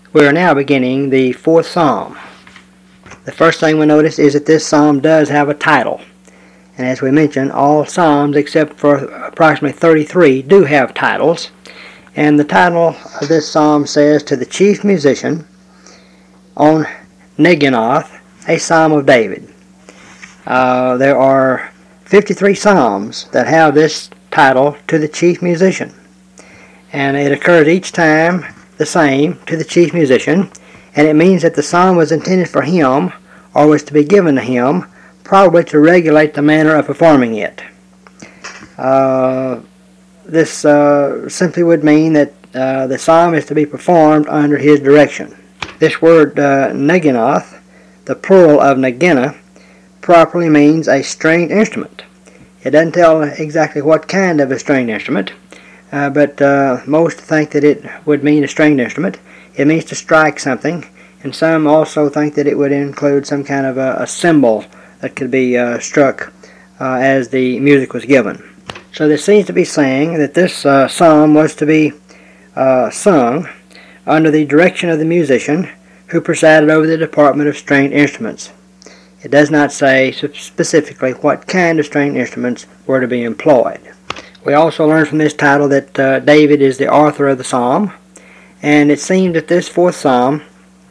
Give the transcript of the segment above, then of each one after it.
We are now beginning the fourth psalm. The first thing we notice is that this psalm does have a title. And as we mentioned, all psalms except for approximately 33 do have titles. And the title of this psalm says, "To the chief musician on Neginoth, a psalm of David." There are 53 psalms that have this title, "To the chief musician." And it occurs each time the same, "to the chief musician," and it means that the psalm was intended for him, or was to be given to him, probably to regulate the manner of performing it. This simply would mean that the psalm is to be performed under his direction. This word Neginoth, the plural of Negina, properly means a stringed instrument. It doesn't tell exactly what kind of a stringed instrument, but most think that it would mean a stringed instrument. It means to strike something, and some also think that it would include some kind of a cymbal that could be struck as the music was given. So this seems to be saying that this psalm was to be sung under the direction of the musician who presided over the department of stringed instruments. It does not say specifically what kind of stringed instruments were to be employed. We also learn from this title that David is the author of the psalm, and it seems that this fourth psalm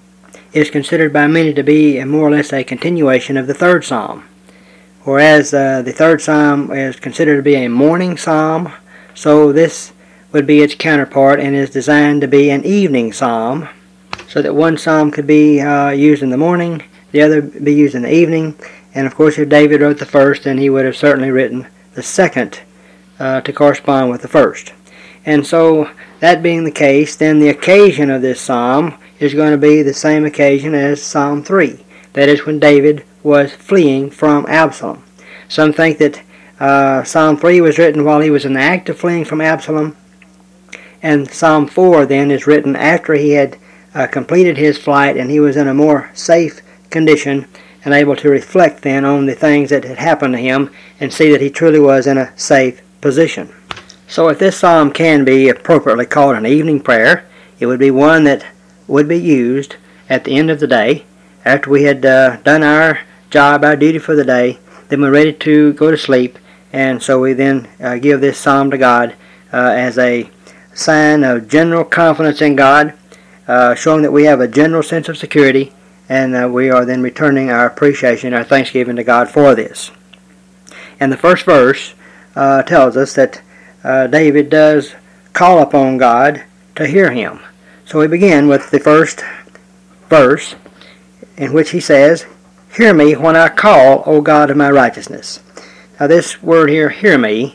is considered by many to be more or less a continuation of the third psalm. Whereas the third psalm is considered to be a morning psalm, so this would be its counterpart and is designed to be an evening psalm, so that one psalm could be used in the morning, the other be used in the evening, and of course if David wrote the first, then he would have certainly written the second to correspond with the first. And so, that being the case, then the occasion of this psalm is going to be the same occasion as Psalm 3. That is when David was fleeing from Absalom. Some think that Psalm 3 was written while he was in the act of fleeing from Absalom, and Psalm 4 then is written after he had completed his flight and he was in a more safe condition and able to reflect then on the things that had happened to him and see that he truly was in a safe position. So if this psalm can be appropriately called an evening prayer, it would be one that would be used at the end of the day, after we had done our job, our duty for the day, then we're ready to go to sleep, and so we then give this psalm to God as a sign of general confidence in God, showing that we have a general sense of security, and we are then returning our appreciation, our thanksgiving to God for this. And the first verse tells us that David does call upon God to hear him. So we begin with the first verse, in which he says, "Hear me when I call, O God of my righteousness." Now this word here, "hear me,"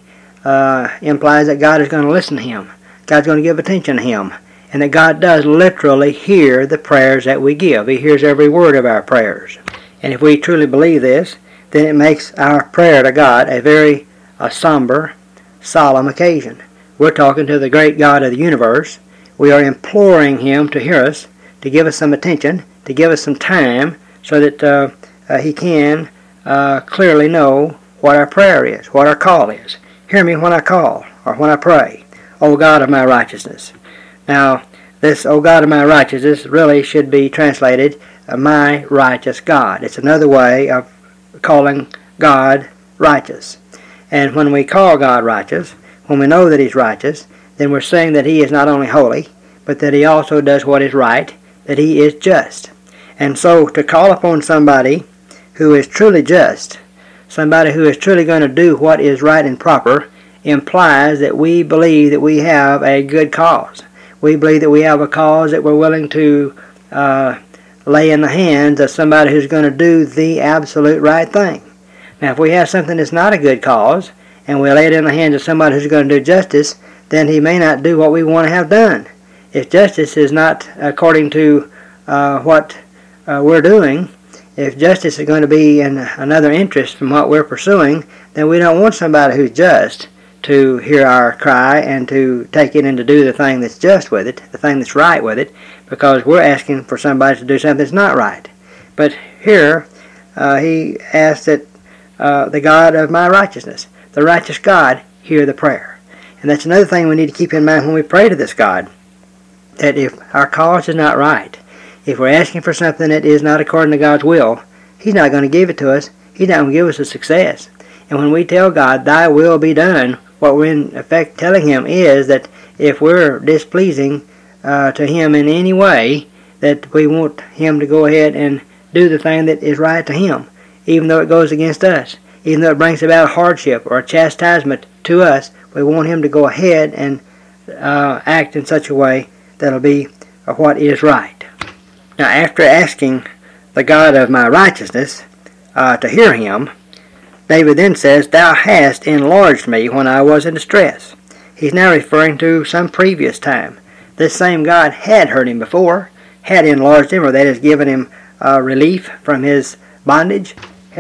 implies that God is going to listen to him. God's going to give attention to him. And that God does literally hear the prayers that we give. He hears every word of our prayers. And if we truly believe this, then it makes our prayer to God a very somber, solemn occasion. We're talking to the great God of the universe. We are imploring him to hear us, to give us some attention, to give us some time, so that he can clearly know what our prayer is, what our call is. Hear me when I call, or when I pray, O God of my righteousness. Now, this "O God of my righteousness" really should be translated, "my righteous God." It's another way of calling God righteous. And when we call God righteous, when we know that he's righteous, then we're saying that he is not only holy, but that he also does what is right, that he is just. And so to call upon somebody who is truly just, somebody who is truly going to do what is right and proper, implies that we believe that we have a good cause. We believe that we have a cause that we're willing to lay in the hands of somebody who's going to do the absolute right thing. Now, if we have something that's not a good cause, and we lay it in the hands of somebody who's going to do justice, then he may not do what we want to have done. If justice is not according to what we're doing, if justice is going to be in another interest from what we're pursuing, then we don't want somebody who's just to hear our cry and to take it and to do the thing that's just with it, the thing that's right with it, because we're asking for somebody to do something that's not right. But here, he asks that the God of my righteousness, the righteous God, hear the prayer. And that's another thing we need to keep in mind when we pray to this God. that if our cause is not right, if we're asking for something that is not according to God's will, He's not going to give it to us. He's not going to give us a success. And when we tell God, Thy will be done, what we're in effect telling Him is that if we're displeasing to Him in any way, that we want Him to go ahead and do the thing that is right to Him, even though it goes against us, even though it brings about hardship or a chastisement to us. We want Him to go ahead and act in such a way that'll be what is right. Now, after asking the God of my righteousness to hear Him, David then says, Thou hast enlarged me when I was in distress. He's now referring to some previous time. This same God had heard him before, had enlarged him, or that is given him relief from his bondage,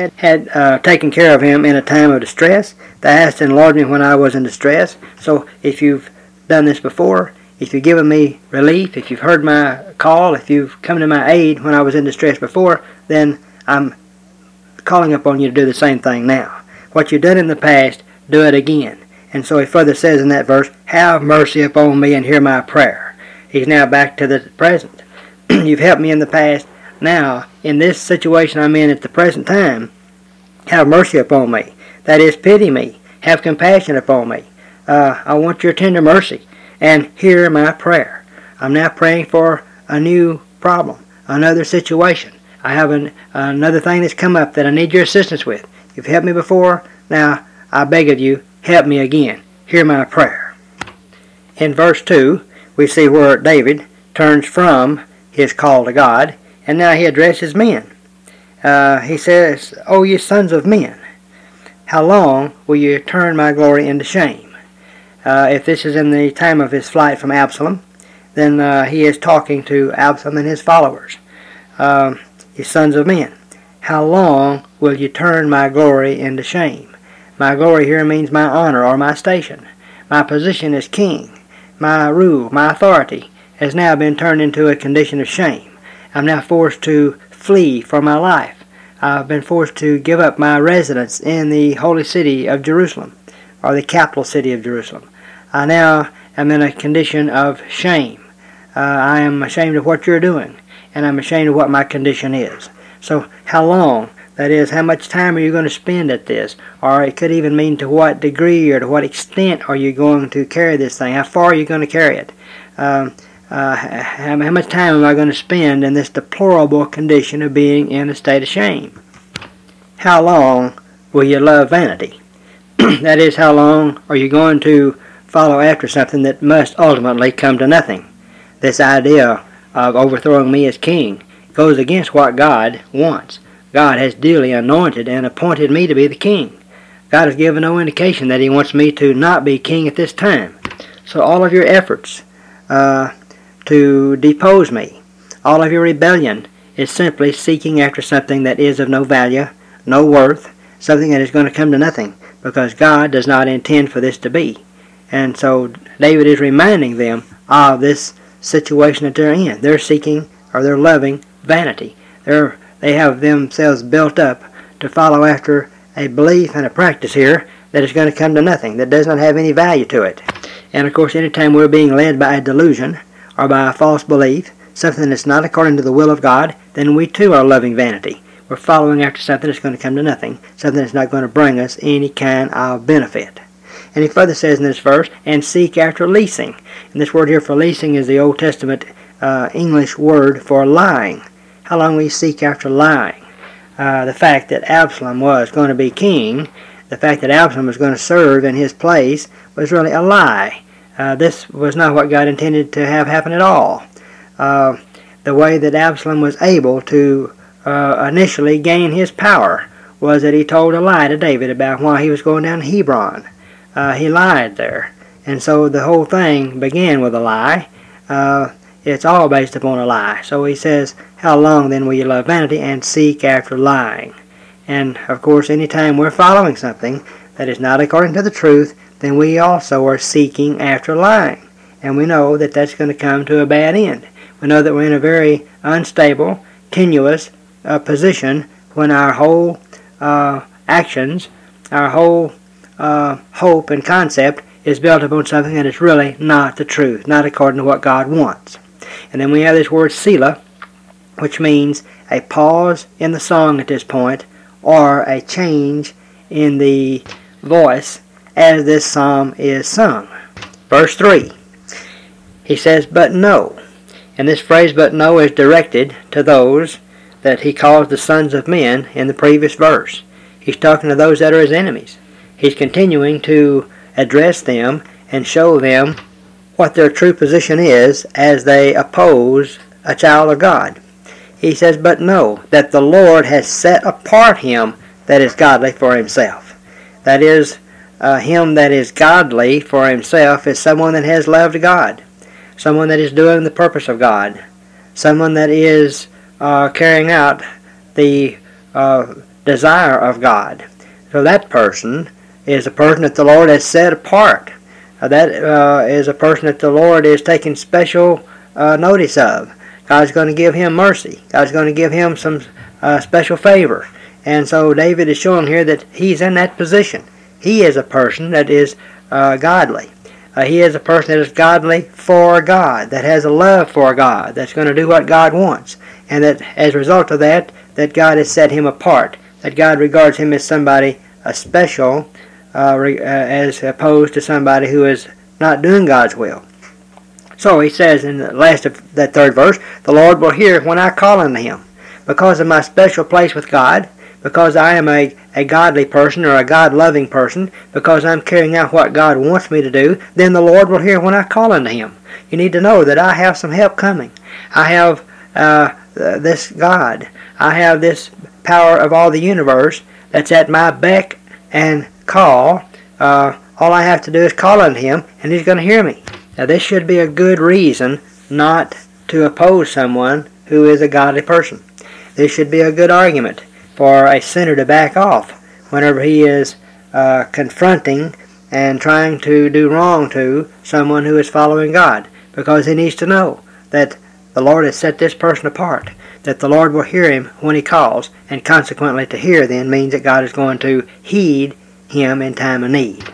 had taken care of him in a time of distress. Thou hast enlarged me when I was in distress. So if you've done this before, if you've given me relief, if you've heard my call, if you've come to my aid when I was in distress before, then I'm calling upon you to do the same thing now. What you've done in the past, do it again. And so he further says in that verse, Have mercy upon me and hear my prayer. He's now back to the present. You've helped me in the past. Now, in this situation I'm in at the present time, have mercy upon me. That is, pity me. Have compassion upon me. I want your tender mercy. And hear my prayer. I'm now praying for a new problem, another situation. I have another thing that's come up that I need your assistance with. You've helped me before. Now, I beg of you, help me again. Hear my prayer. In verse 2, we see where David turns from his call to God, and now he addresses men. He says, O ye sons of men, how long will you turn my glory into shame? If this is in the time of his flight from Absalom, then he is talking to Absalom and his followers. Ye sons of men, how long will you turn my glory into shame? My glory here means my honor or my station. My position as king, my rule, my authority has now been turned into a condition of shame. I'm now forced to flee for my life. I've been forced to give up my residence in the holy city of Jerusalem, or the capital city of Jerusalem. I now am in a condition of shame. I am ashamed of what you're doing, and I'm ashamed of what my condition is. So how long, that is, how much time are you going to spend at this? Or it could even mean to what degree or to what extent are you going to carry this thing? How far are you going to carry it? How much time am I going to spend in this deplorable condition of being in a state of shame? How long will you love vanity? That is, how long are you going to follow after something that must ultimately come to nothing? This idea of overthrowing me as king goes against what God wants. God has duly anointed and appointed me to be the king. God has given no indication that He wants me to not be king at this time. So all of your efforts to depose me, all of your rebellion is simply seeking after something that is of no value, no worth, something that is going to come to nothing, because God does not intend for this to be. And so David is reminding them of this situation that they're in. They're seeking, or they're loving, vanity. They have themselves built up to follow after a belief and a practice here that is going to come to nothing, that does not have any value to it. And of course, anytime we're being led by a delusion or by a false belief, something that's not according to the will of God, then we too are loving vanity. We're following after something that's going to come to nothing, something that's not going to bring us any kind of benefit. And he further says in this verse, and seek after leasing. And this word here for leasing is the Old Testament English word for lying. How long will you seek after lying? The fact that Absalom was going to be king, the fact that Absalom was going to serve in his place, was really a lie. This was not what God intended to have happen at all. The way that Absalom was able to initially gain his power was that he told a lie to David about why he was going down to Hebron. He lied there. And so the whole thing began with a lie. It's all based upon a lie. So he says, how long then will you love vanity and seek after lying? And of course, anytime we're following something that is not according to the truth, then we also are seeking after lying. And we know that that's going to come to a bad end. We know that we're in a very unstable, tenuous position when our whole actions, our whole hope and concept is built upon something that is really not the truth, not according to what God wants. And then we have this word Selah, which means a pause in the song at this point, or a change in the voice as this psalm is sung. Verse 3, he says, but know. And this phrase, but know, is directed to those that he calls the sons of men in the previous verse. He's talking to those that are his enemies. He's continuing to address them and show them what their true position is as they oppose a child of God. He says, but know that the Lord has set apart him that is godly for himself. That is, him that is godly for himself is someone that has loved God, someone that is doing the purpose of God, someone that is carrying out the desire of God. So that person is a person that the Lord has set apart. That is a person that the Lord is taking special notice of. God's going to give him mercy. God's going to give him some special favor. And so David is showing here that he's in that position. He is a person that is godly. He is a person that is godly for God, that has a love for God, that's going to do what God wants. And that as a result of that, that God has set him apart, that God regards him as somebody special, as opposed to somebody who is not doing God's will. So he says in the last of that third verse, the Lord will hear when I call unto him. Because of my special place with God, because I am a godly person or a God-loving person, because I'm carrying out what God wants me to do, then the Lord will hear when I call unto him. You need to know that I have some help coming. I have this God. I have this power of all the universe that's at my beck and call. All I have to do is call unto him, and he's going to hear me. Now this should be a good reason not to oppose someone who is a godly person. This should be a good argument for a sinner to back off whenever he is confronting and trying to do wrong to someone who is following God, because he needs to know that the Lord has set this person apart, that the Lord will hear him when he calls, and consequently to hear then means that God is going to heed him in time of need.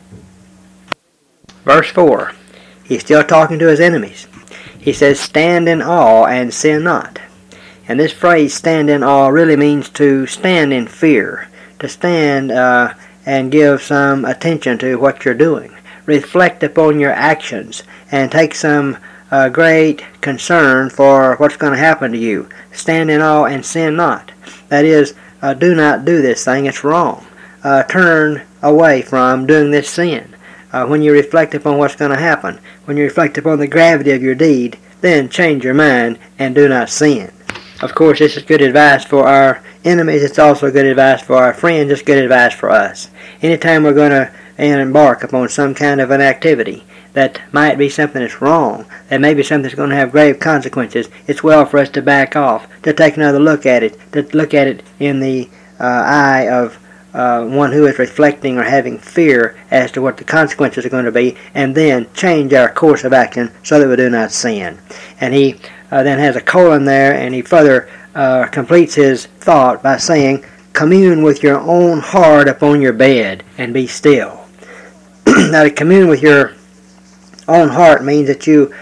Verse 4. He's still talking to his enemies. He says, stand in awe and sin not. And this phrase, stand in awe, really means to stand in fear, to stand and give some attention to what you're doing. Reflect upon your actions and take some great concern for what's going to happen to you. Stand in awe and sin not. That is, do not do this thing, it's wrong. Turn away from doing this sin. When you reflect upon what's going to happen, when you reflect upon the gravity of your deed, then change your mind and do not sin. Of course, this is good advice for our enemies. It's also good advice for our friends. It's good advice for us. Anytime we're going to embark upon some kind of an activity that might be something that's wrong, that may be something that's going to have grave consequences, it's well for us to back off, to take another look at it, to look at it in the eye of one who is reflecting or having fear as to what the consequences are going to be, and then change our course of action so that we do not sin. And he then has a colon there, and he further completes his thought by saying, commune with your own heart upon your bed and be still. Now, to commune with your own heart means that you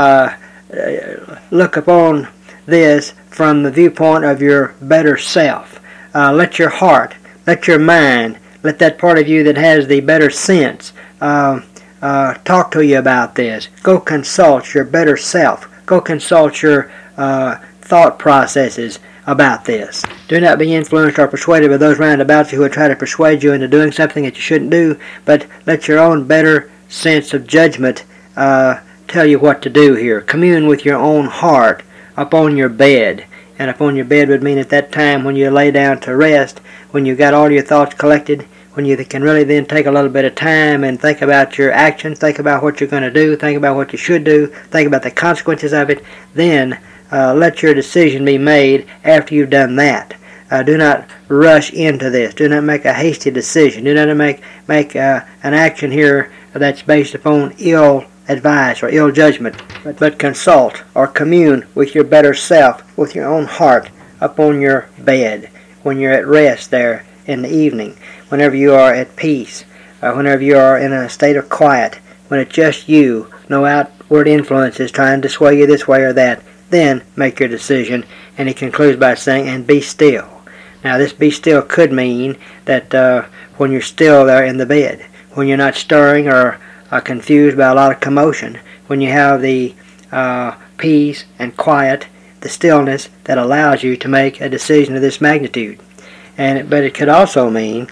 look upon this from the viewpoint of your better self. Let your heart, let your mind, let that part of you that has the better sense talk to you about this. Go consult your better self. Go consult your thought processes about this. Do not be influenced or persuaded by those round about you who would try to persuade you into doing something that you shouldn't do, but let your own better sense of judgment tell you what to do here. Commune with your own heart upon your bed. And upon your bed would mean at that time when you lay down to rest, when you've got all your thoughts collected, when you can really then take a little bit of time and think about your actions, think about what you're going to do, think about what you should do, think about the consequences of it, then let your decision be made after you've done that. Do not rush into this. Do not make a hasty decision. Do not make an action here that's based upon ill advice or ill judgment, but consult or commune with your better self, with your own heart upon your bed when you're at rest there in the evening, whenever you are at peace, whenever you are in a state of quiet, when it's just you, no word influence is trying to sway you this way or that, then make your decision. And he concludes by saying, and be still. Now this be still could mean that when you're still there in the bed, when you're not stirring or confused by a lot of commotion, when you have the peace and quiet, the stillness that allows you to make a decision of this magnitude. But it could also mean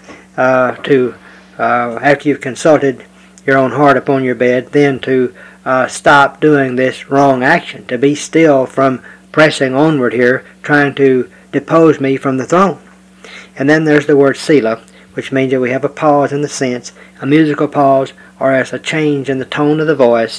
after you've consulted your own heart upon your bed, then to stop doing this wrong action, to be still from pressing onward here, trying to depose me from the throne. And then there's the word Selah, which means that we have a pause in the sense, a musical pause, or as a change in the tone of the voice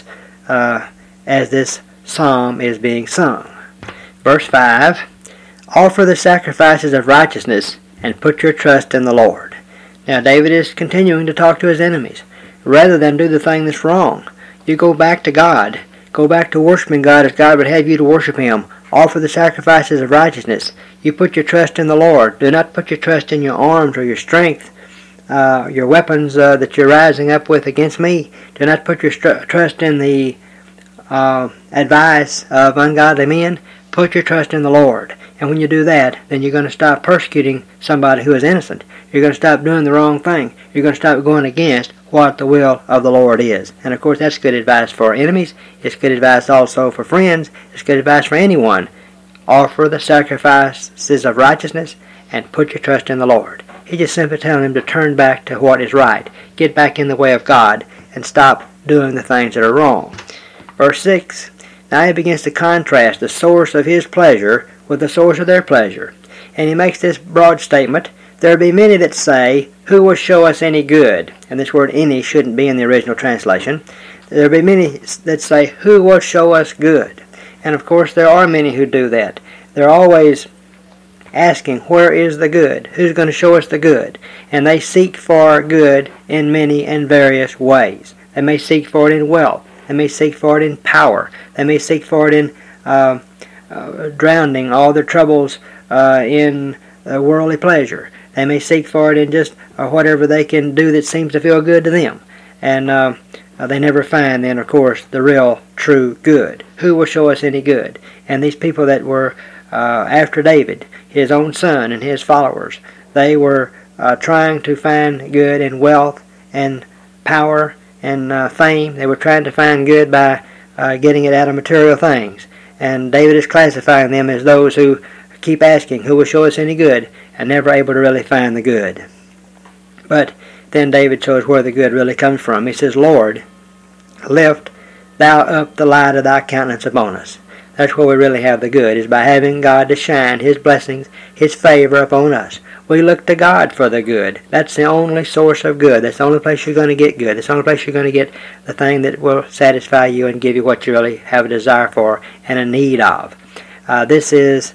as this psalm is being sung. Verse 5, offer the sacrifices of righteousness and put your trust in the Lord. Now David is continuing to talk to his enemies. Rather than do the thing that's wrong, you go back to God. Go back to worshiping God as God would have you to worship Him. Offer the sacrifices of righteousness. You put your trust in the Lord. Do not put your trust in your arms or your strength, your weapons that you're rising up with against me. Do not put your trust in the advice of ungodly men. Put your trust in the Lord. And when you do that, then you're going to stop persecuting somebody who is innocent. You're going to stop doing the wrong thing. You're going to stop going against what the will of the Lord is. And of course that's good advice for enemies. It's good advice also for friends. It's good advice for anyone. Offer the sacrifices of righteousness and put your trust in the Lord. He's just simply telling him to turn back to what is right. Get back in the way of God and stop doing the things that are wrong. Verse 6, now he begins to contrast the source of his pleasure with the source of their pleasure. And he makes this broad statement, there be many that say, who will show us any good? And this word any shouldn't be in the original translation. There be many that say, who will show us good? And of course there are many who do that. They're always asking, where is the good? Who's going to show us the good? And they seek for good in many and various ways. They may seek for it in wealth. They may seek for it in power. They may seek for it in drowning all their troubles in worldly pleasure. They may seek for it in just whatever they can do that seems to feel good to them. And they never find then, of course, the real, true good. Who will show us any good? And these people that were after David, his own son and his followers, they were trying to find good in wealth and power and fame. They were trying to find good by getting it out of material things. And David is classifying them as those who keep asking, who will show us any good, and never able to really find the good. But then David shows where the good really comes from. He says, Lord, lift thou up the light of thy countenance upon us. That's where we really have the good, is by having God to shine His blessings, His favor upon us. We look to God for the good. That's the only source of good. That's the only place you're going to get good. That's the only place you're going to get the thing that will satisfy you and give you what you really have a desire for and a need of. This is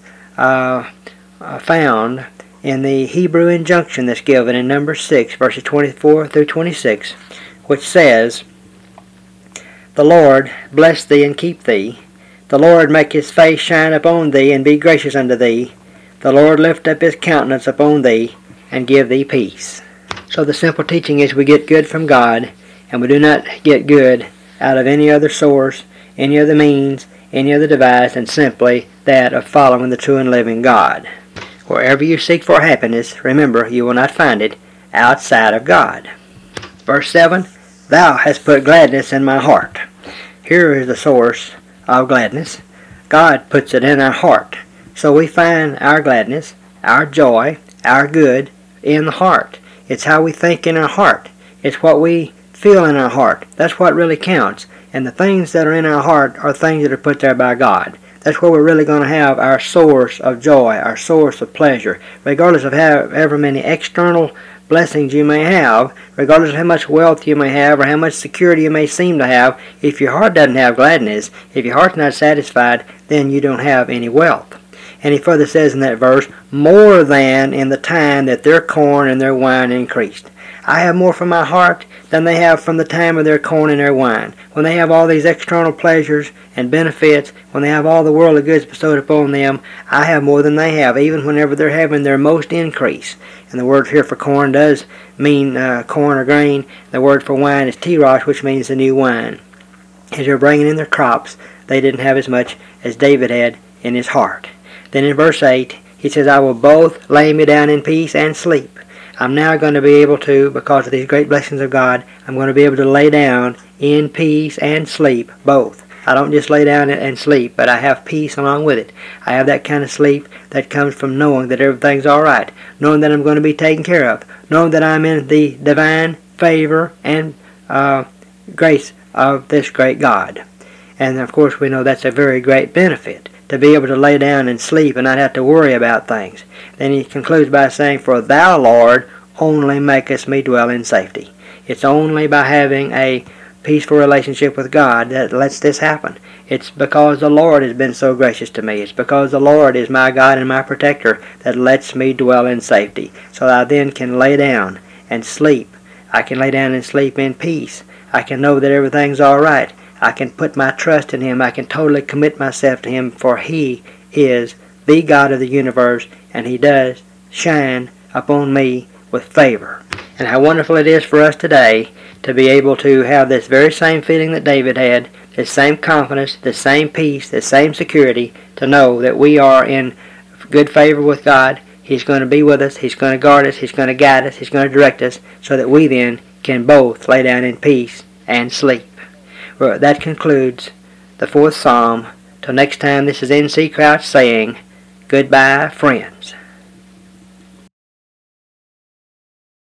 found in the Hebrew injunction that's given in Numbers 6, verses 24 through 26, which says, the Lord bless thee and keep thee. The Lord make His face shine upon thee and be gracious unto thee. The Lord lift up His countenance upon thee and give thee peace. So the simple teaching is we get good from God, and we do not get good out of any other source, any other means, any other device, than simply that of following the true and living God. Wherever you seek for happiness, remember, you will not find it outside of God. Verse 7, thou hast put gladness in my heart. Here is the source of gladness. God puts it in our heart. So we find our gladness, our joy, our good in the heart. It's how we think in our heart. It's what we feel in our heart. That's what really counts. And the things that are in our heart are things that are put there by God. That's where we're really going to have our source of joy, our source of pleasure. Regardless of however many external blessings you may have, regardless of how much wealth you may have or how much security you may seem to have, if your heart doesn't have gladness, if your heart's not satisfied, then you don't have any wealth. And he further says in that verse, more than in the time that their corn and their wine increased. I have more from my heart than they have from the time of their corn and their wine. When they have all these external pleasures and benefits, when they have all the worldly goods bestowed upon them, I have more than they have, even whenever they're having their most increase. And the word here for corn does mean corn or grain. The word for wine is tiros, which means the new wine. as they're bringing in their crops, they didn't have as much as David had in his heart. Then in verse 8, he says, I will both lay me down in peace and sleep. I'm now going to be able to, because of these great blessings of God, I'm going to be able to lay down in peace and sleep, both. I don't just lay down and sleep, but I have peace along with it. I have that kind of sleep that comes from knowing that everything's all right, knowing that I'm going to be taken care of, knowing that I'm in the divine favor and grace of this great God. And of course we know that's a very great benefit, to be able to lay down and sleep and not have to worry about things. Then he concludes by saying, for thou, Lord, only makest me dwell in safety. It's only by having a peaceful relationship with God that lets this happen. It's because the Lord has been so gracious to me. It's because the Lord is my God and my protector that lets me dwell in safety. So that I then can lay down and sleep. I can lay down and sleep in peace. I can know that everything's all right. I can put my trust in Him. I can totally commit myself to Him, for He is the God of the universe, and He does shine upon me with favor. And how wonderful it is for us today to be able to have this very same feeling that David had, this same confidence, this same peace, this same security, to know that we are in good favor with God. He's going to be with us. He's going to guard us. He's going to guide us. He's going to direct us, so that we then can both lay down in peace and sleep. Well, that concludes the 4th Psalm. Till next time, this is N.C. Crouch saying, goodbye, friends.